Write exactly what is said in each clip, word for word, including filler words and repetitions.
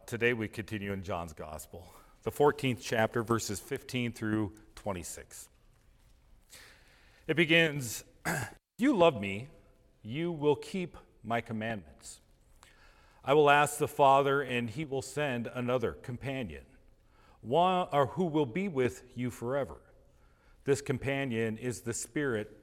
Today we continue in John's Gospel, the fourteenth chapter, verses fifteen through twenty-six. It begins, "If you love me, you will keep my commandments. I will ask the Father, and he will send another companion, one or who will be with you forever. This companion is the Spirit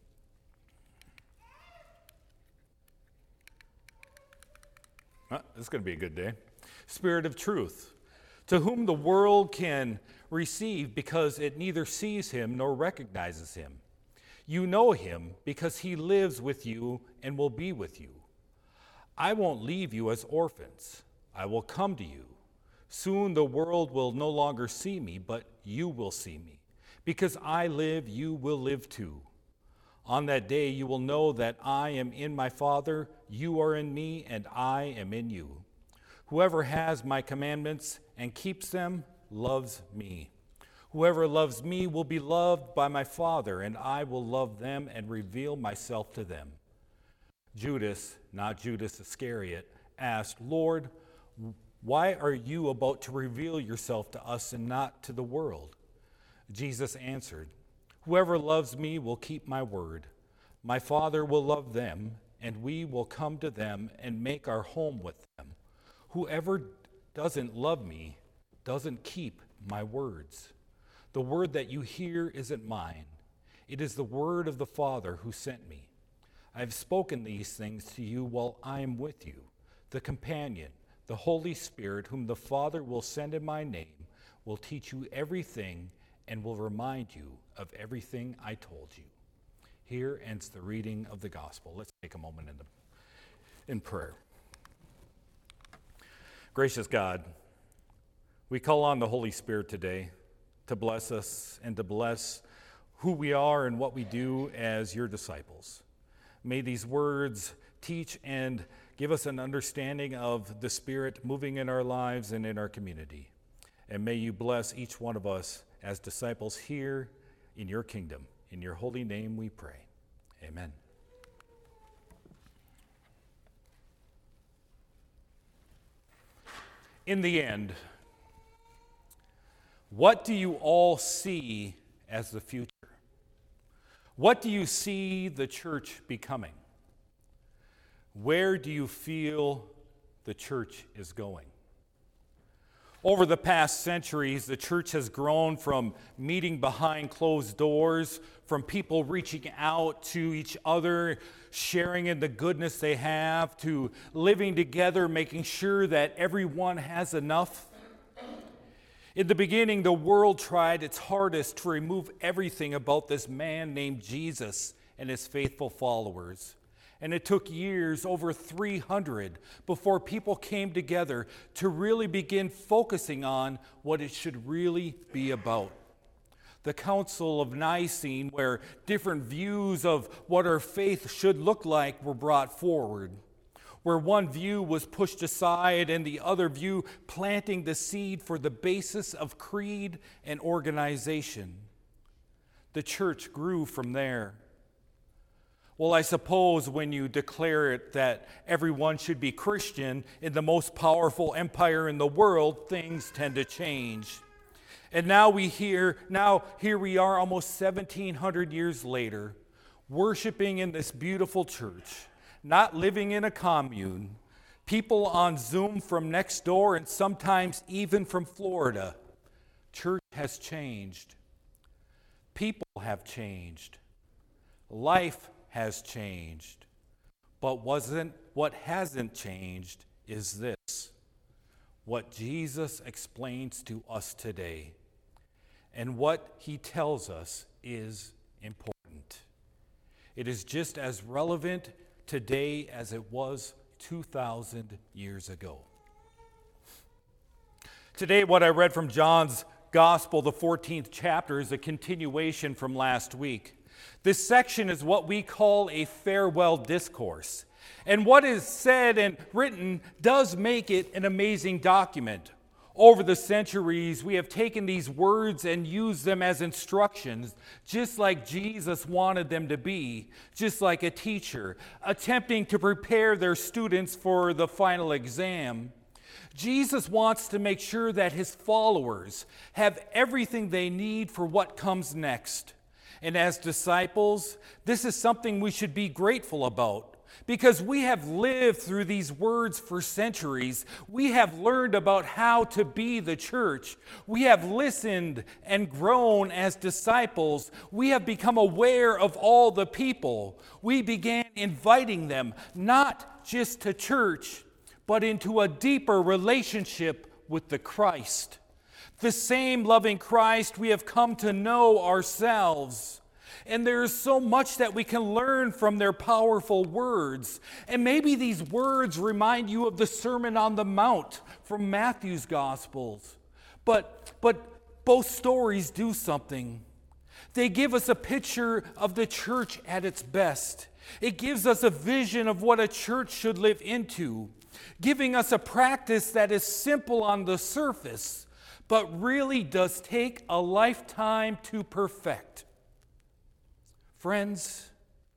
Uh, this is going to be a good day. Spirit of truth, to whom the world can receive because it neither sees him nor recognizes him. You know him because he lives with you and will be with you. I won't leave you as orphans. I will come to you. Soon the world will no longer see me, but you will see me. Because I live, you will live too. On that day you will know that I am in my Father, you are in me, and I am in you. Whoever has my commandments and keeps them loves me. Whoever loves me will be loved by my Father, and I will love them and reveal myself to them." Judas, not Judas Iscariot, asked, "Lord, why are you about to reveal yourself to us and not to the world?" Jesus answered, "Whoever loves me will keep my word. My Father will love them, and we will come to them and make our home with them. Whoever doesn't love me doesn't keep my words. The word that you hear isn't mine. It is the word of the Father who sent me. I have spoken these things to you while I am with you. The companion, the Holy Spirit, whom the Father will send in my name, will teach you everything and will remind you of everything I told you." Here ends the reading of the gospel. Let's take a moment in, the, in prayer. Gracious God, we call on the Holy Spirit today to bless us and to bless who we are and what we do as your disciples. May these words teach and give us an understanding of the Spirit moving in our lives and in our community. And may you bless each one of us as disciples here in your kingdom. In your holy name we pray. Amen. In the end, what do you all see as the future? What do you see the church becoming? Where do you feel the church is going? Over the past centuries, the church has grown from meeting behind closed doors, from people reaching out to each other, sharing in the goodness they have, to living together, making sure that everyone has enough. In the beginning, the world tried its hardest to remove everything about this man named Jesus and his faithful followers. And it took years, over three hundred, before people came together to really begin focusing on what it should really be about. The Council of Nicene, where different views of what our faith should look like were brought forward, where one view was pushed aside and the other view planting the seed for the basis of creed and organization. The church grew from there. Well, I suppose when you declare it that everyone should be Christian in the most powerful empire in the world, things tend to change. And now we hear, now here we are almost seventeen hundred years later, worshiping in this beautiful church, not living in a commune, people on Zoom from next door and sometimes even from Florida. Church has changed. People have changed. Life has changed. But wasn't what hasn't changed is this: what Jesus explains to us today. And what he tells us is important. It is just as relevant today as it was two thousand years ago. Today, what I read from John's Gospel, the fourteenth chapter, is a continuation from last week. This section is what we call a farewell discourse. And what is said and written does make it an amazing document. Over the centuries, we have taken these words and used them as instructions, just like Jesus wanted them to be, just like a teacher, attempting to prepare their students for the final exam. Jesus wants to make sure that his followers have everything they need for what comes next. And as disciples, this is something we should be grateful about. Because we have lived through these words for centuries. We have learned about how to be the church. We have listened and grown as disciples. We have become aware of all the people. We began inviting them, not just to church, but into a deeper relationship with the Christ. The same loving Christ we have come to know ourselves. And there is so much that we can learn from their powerful words. And maybe these words remind you of the Sermon on the Mount from Matthew's Gospels. But, but both stories do something. They give us a picture of the church at its best. It gives us a vision of what a church should live into, giving us a practice that is simple on the surface, but really does take a lifetime to perfect. Friends,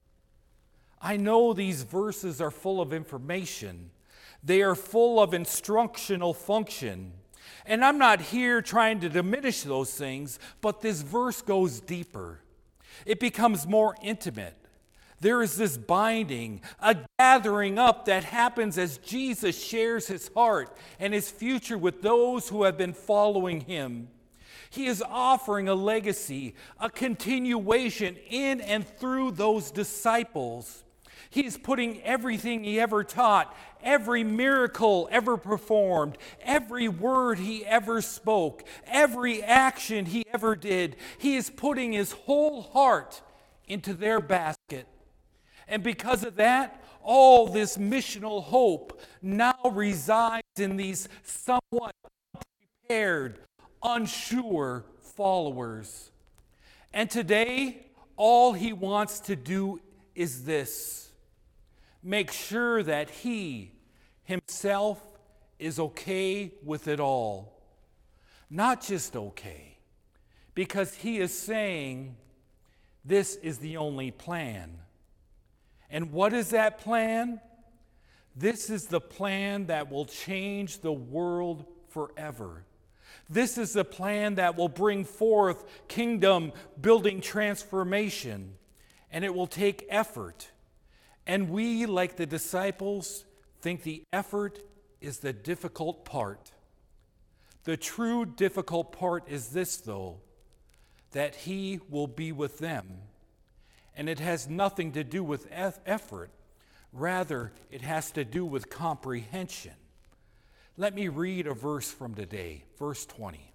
I know these verses are full of information. They are full of instructional function. And I'm not here trying to diminish those things, but this verse goes deeper. It becomes more intimate. There is this binding, a gathering up that happens as Jesus shares his heart and his future with those who have been following him. He is offering a legacy, a continuation in and through those disciples. He is putting everything he ever taught, every miracle ever performed, every word he ever spoke, every action he ever did. He is putting his whole heart into their basket. And because of that, all this missional hope now resides in these somewhat unprepared, unsure followers. And today, all he wants to do is this: make sure that he himself is okay with it all. Not just okay, because he is saying this is the only plan. And what is that plan? This is the plan that will change the world forever. This is the plan that will bring forth kingdom-building transformation, and it will take effort. And we, like the disciples, think the effort is the difficult part. The true difficult part is this, though, that he will be with them. And it has nothing to do with effort. Rather, it has to do with comprehension. Let me read a verse from today, verse twenty.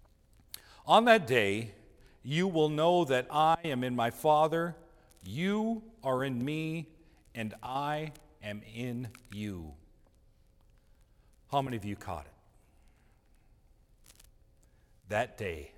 On that day, you will know that I am in my Father, you are in me, and I am in you. How many of you caught it? That day.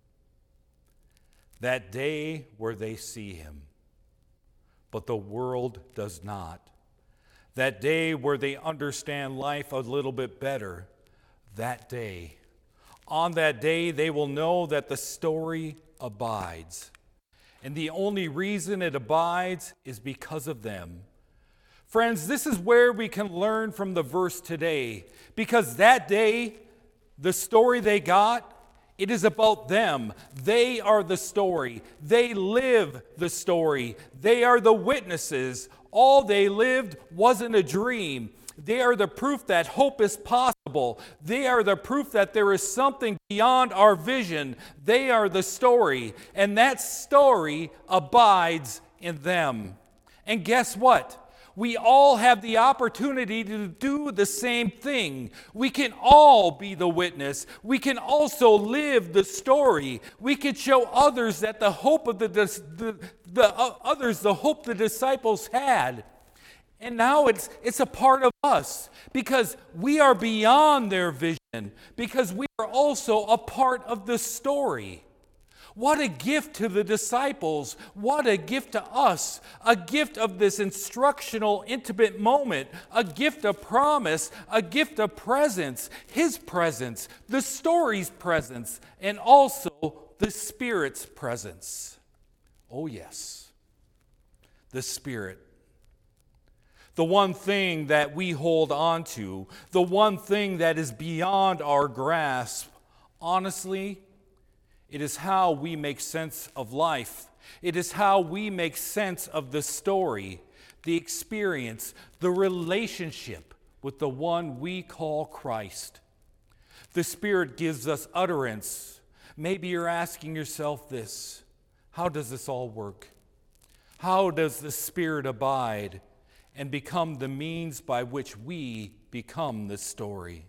That day where they see him, but the world does not. That day where they understand life a little bit better. That day. On that day, they will know that the story abides. And the only reason it abides is because of them. Friends, this is where we can learn from the verse today. Because that day, the story they got, it is about them. They are the story. They live the story. They are the witnesses. All they lived wasn't a dream. They are the proof that hope is possible. They are the proof that there is something beyond our vision. They are the story. And that story abides in them. And guess what? We all have the opportunity to do the same thing. We can all be the witness. We can also live the story. We can show others that the hope of the, the, the uh, others, the hope the disciples had. And now it's, it's a part of us because we are beyond their vision, because we are also a part of the story. What a gift to the disciples. What a gift to us. A gift of this instructional, intimate moment. A gift of promise. A gift of presence. His presence. The story's presence. And also the Spirit's presence. Oh, yes. The Spirit. the one thing that we hold on to, the one thing that is beyond our grasp, honestly, it is how we make sense of life. It is how we make sense of the story, the experience, the relationship with the one we call Christ. The Spirit gives us utterance. Maybe you're asking yourself this: how does this all work? How does the Spirit abide and become the means by which we become the story?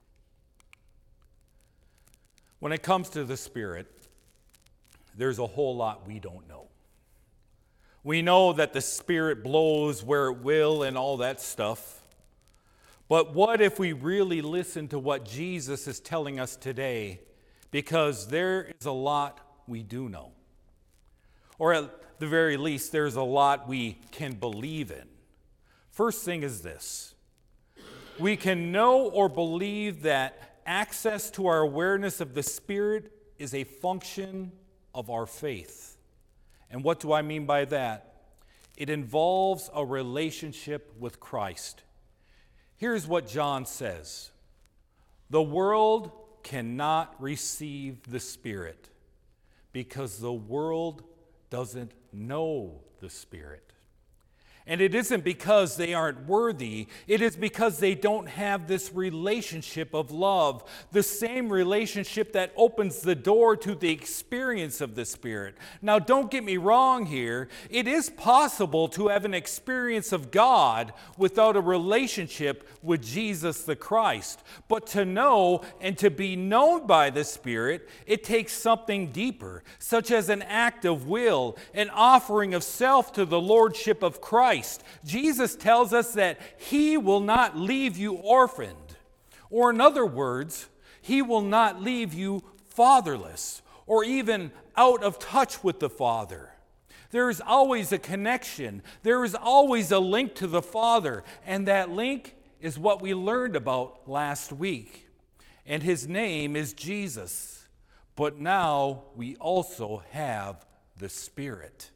When it comes to the Spirit, there's a whole lot we don't know. We know that the Spirit blows where it will and all that stuff. But what if we really listen to what Jesus is telling us today? Because there is a lot we do know. Or at the very least, there's a lot we can believe in. First thing is this: we can know or believe that access to our awareness of the Spirit is a function of our faith. And what do I mean by that? It involves a relationship with Christ. Here's what John says: the world cannot receive the Spirit because the world doesn't know the Spirit. And it isn't because they aren't worthy. It is because they don't have this relationship of love, the same relationship that opens the door to the experience of the Spirit. Now, don't get me wrong here. It is possible to have an experience of God without a relationship with Jesus the Christ. But to know and to be known by the Spirit, it takes something deeper, such as an act of will, an offering of self to the Lordship of Christ. Jesus tells us that He will not leave you orphaned. Or in other words, He will not leave you fatherless or even out of touch with the Father. There is always a connection. There is always a link to the Father. And that link is what we learned about last week. And His name is Jesus. But now we also have the Spirit.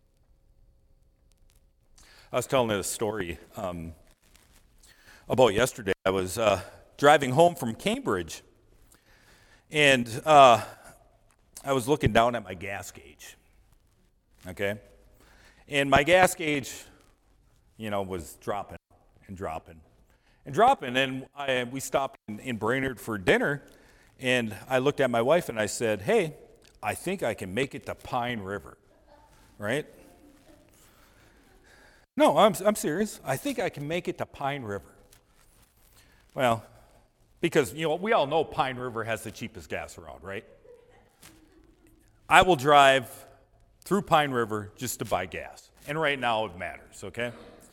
I was telling this story um, about yesterday. I was uh, driving home from Cambridge, and uh, I was looking down at my gas gauge, okay? And my gas gauge, you know, was dropping and dropping and dropping, and I, we stopped in, in Brainerd for dinner, and I looked at my wife and I said, hey, I think I can make it to Pine River, right? No, I'm, I'm serious. I think I can make it to Pine River. Well, because, you know, we all know Pine River has the cheapest gas around, right? I will drive through Pine River just to buy gas. And right now it matters, okay?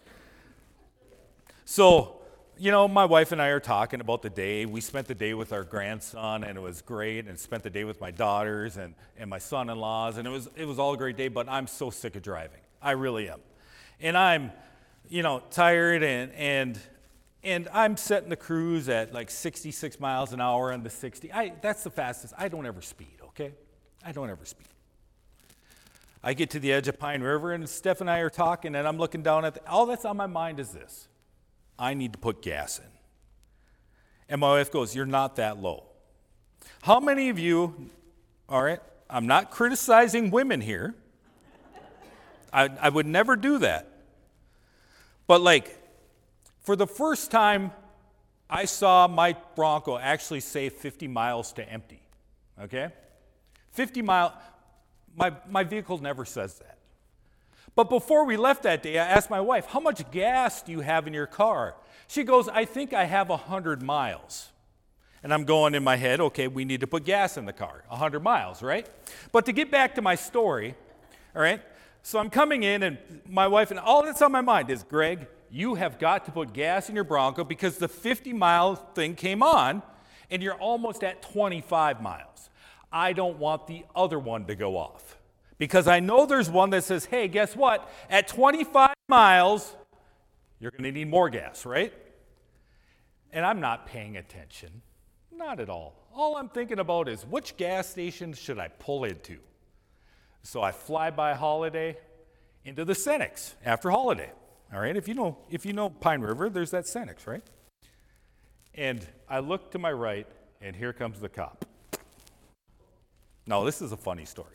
So, you know, my wife and I are talking about the day. We spent the day with our grandson, and it was great, and spent the day with my daughters and, and my son-in-laws, and it was, it was all a great day, but I'm so sick of driving. I really am. And I'm, you know, tired, and and and I'm setting the cruise at like sixty-six miles an hour on the sixty. I that's the fastest. I don't ever speed, okay? I don't ever speed. I get to the edge of Pine River, and Steph and I are talking, and I'm looking down at the, all that's on my mind is this: I need to put gas in. And my wife goes, "You're not that low." How many of you? All right, I'm not criticizing women here. I, I would never do that. But like, for the first time, I saw my Bronco actually say fifty miles to empty, okay? fifty mile, my, my vehicle never says that. But before we left that day, I asked my wife, how much gas do you have in your car? She goes, I think I have one hundred miles. And I'm going in my head, okay, we need to put gas in the car, one hundred miles, right? But to get back to my story, all right, so I'm coming in, and my wife, and all that's on my mind is, Greg, you have got to put gas in your Bronco because the fifty-mile thing came on, and you're almost at twenty-five miles. I don't want the other one to go off because I know there's one that says, hey, guess what? At twenty-five miles, you're going to need more gas, right? And I'm not paying attention. Not at all. All I'm thinking about is which gas station should I pull into? So I fly by Holiday into the Cenex after Holiday. All right, if you know if you know Pine River, there's that Cenex, right? And I look to my right, and here comes the cop. Now, this is a funny story.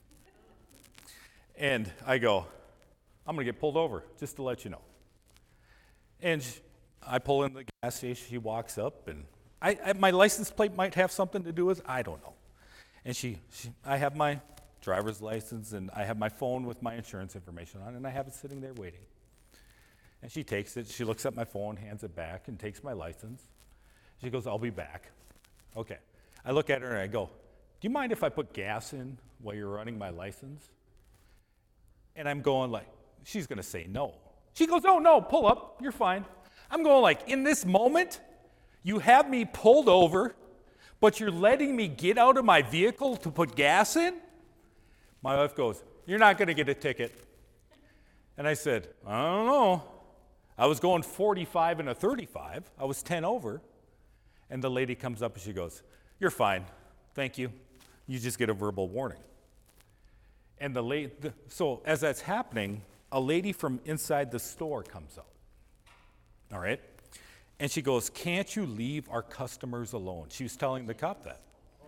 And I go, I'm going to get pulled over, just to let you know. And she, I pull in the gas station, she walks up, and I, I, my license plate might have something to do with it, I don't know. And she, she, I have my driver's license, and I have my phone with my insurance information on, and I have it sitting there waiting. And she takes it, she looks at my phone, hands it back, and takes my license. She goes, I'll be back. Okay. I look at her and I go, do you mind if I put gas in while you're running my license? And I'm going like, she's going to say no. She goes, oh, no, pull up, you're fine. I'm going like, in this moment, you have me pulled over, but you're letting me get out of my vehicle to put gas in? My wife goes, you're not going to get a ticket. And I said, I don't know. I was going forty-five and a thirty-five. I was ten over. And the lady comes up and she goes, you're fine. Thank you. You just get a verbal warning. And the lady, so as that's happening, a lady from inside the store comes out. All right? And she goes, can't you leave our customers alone? She was telling the cop that.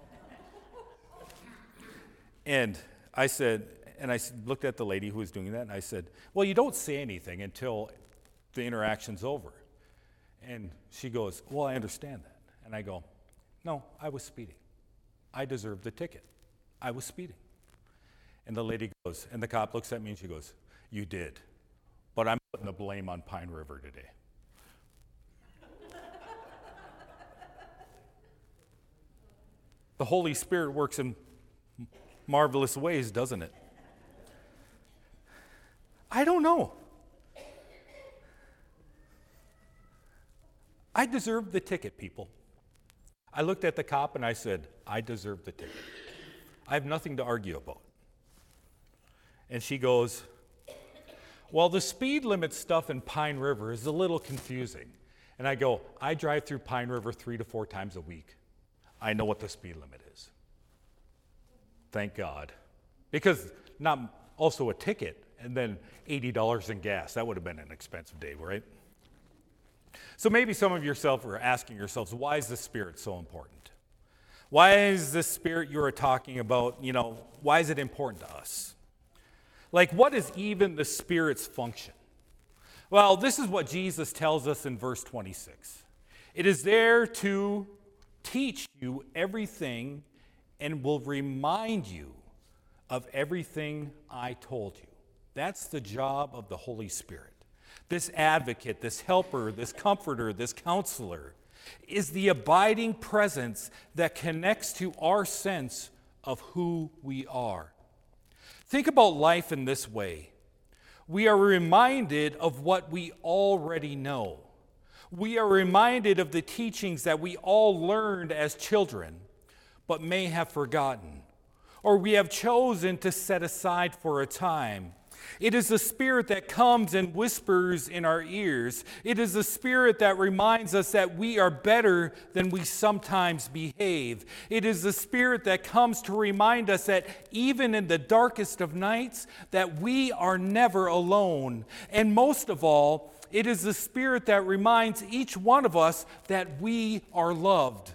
And I said, and I looked at the lady who was doing that, and I said, well, you don't say anything until the interaction's over. And she goes, well, I understand that. And I go, no, I was speeding. I deserved the ticket. I was speeding. And the lady goes, and the cop looks at me and she goes, you did, but I'm putting the blame on Pine River today. The Holy Spirit works in marvelous ways, doesn't it? I don't know. I deserved the ticket, people. I looked at the cop and I said, I deserve the ticket. I have nothing to argue about. And she goes, well, the speed limit stuff in Pine River is a little confusing. And I go, I drive through Pine River three to four times a week. I know what the speed limit is. Thank God. Because not also a ticket and then eighty dollars in gas. That would have been an expensive day, right? So maybe some of yourself are asking yourselves, why is the Spirit so important? Why is the Spirit you are talking about, you know, why is it important to us? Like, what is even the Spirit's function? Well, this is what Jesus tells us in verse twenty-six. It is there to teach you everything and will remind you of everything I told you. That's the job of the Holy Spirit. This advocate, this helper, this comforter, this counselor is the abiding presence that connects to our sense of who we are. Think about life in this way. We are reminded of what we already know. We are reminded of the teachings that we all learned as children, but may have forgotten, or we have chosen to set aside for a time. It is the Spirit that comes and whispers in our ears. It is the Spirit that reminds us that we are better than we sometimes behave. It is the Spirit that comes to remind us that even in the darkest of nights, that we are never alone. And most of all, it is the Spirit that reminds each one of us that we are loved.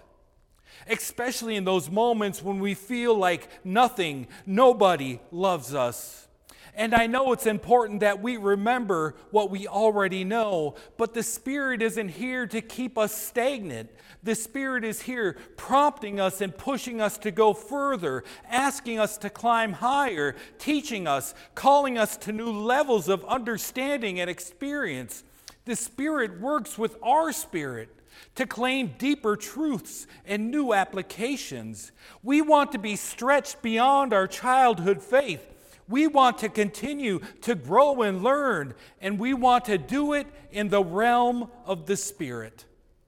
Especially in those moments when we feel like nothing, nobody loves us. And I know it's important that we remember what we already know, but the Spirit isn't here to keep us stagnant. The Spirit is here prompting us and pushing us to go further, asking us to climb higher, teaching us, calling us to new levels of understanding and experience. The Spirit works with our spirit to claim deeper truths and new applications. We want to be stretched beyond our childhood faith. We want to continue to grow and learn, and we want to do it in the realm of the Spirit.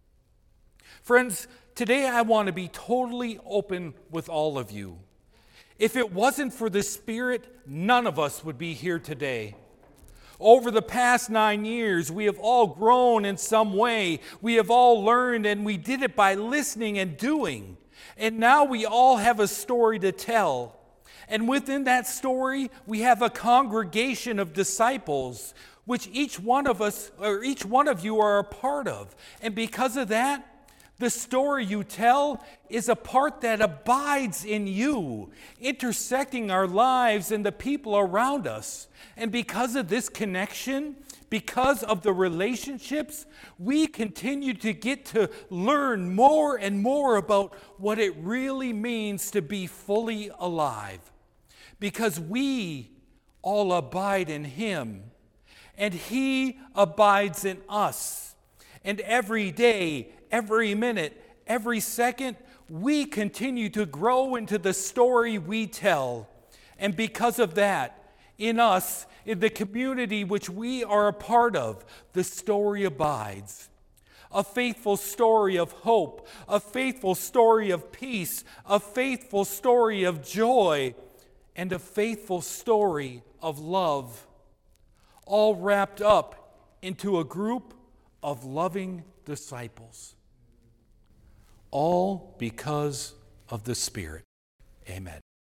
Friends, today I want to be totally open with all of you. If it wasn't for the Spirit, none of us would be here today. Over the past nine years, we have all grown in some way. We have all learned, and we did it by listening and doing. And now we all have a story to tell. And within that story, we have a congregation of disciples. which each one of us, or each one of you are a part of. And because of that, the story you tell is a part that abides in you, intersecting our lives and the people around us. And because of this connection, because of the relationships, we continue to get to learn more and more about what it really means to be fully alive. Because we all abide in Him, and He abides in us. And every day, every minute, every second, we continue to grow into the story we tell. And because of that, in us, in the community which we are a part of, the story abides. A faithful story of hope, a faithful story of peace, a faithful story of joy, and a faithful story of love, all wrapped up into a group of loving disciples. All because of the Spirit. Amen.